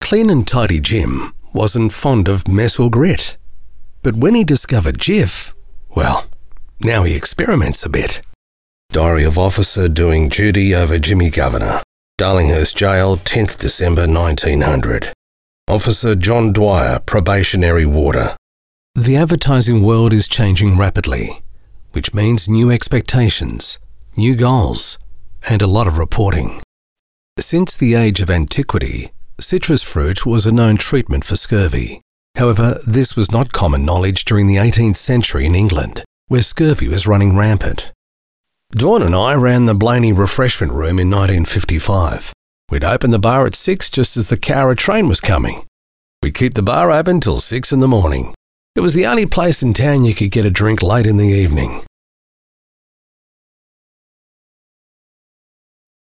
clean and tidy Jim wasn't fond of mess or grit. But when he discovered Jif, well, now he experiments a bit. Diary of Officer doing duty over Jimmy Governor, Darlinghurst Jail, 10th December 1900. Officer John Dwyer, probationary warder. The advertising world is changing rapidly, which means new expectations, new goals, and a lot of reporting. Since the age of antiquity, citrus fruit was a known treatment for scurvy. However, this was not common knowledge during the 18th century in England, where scurvy was running rampant. Dawn and I ran the Blaney Refreshment Room in 1955. We'd open the bar at 6 just as the Cowra train was coming. We'd keep the bar open till 6 in the morning. It was the only place in town you could get a drink late in the evening.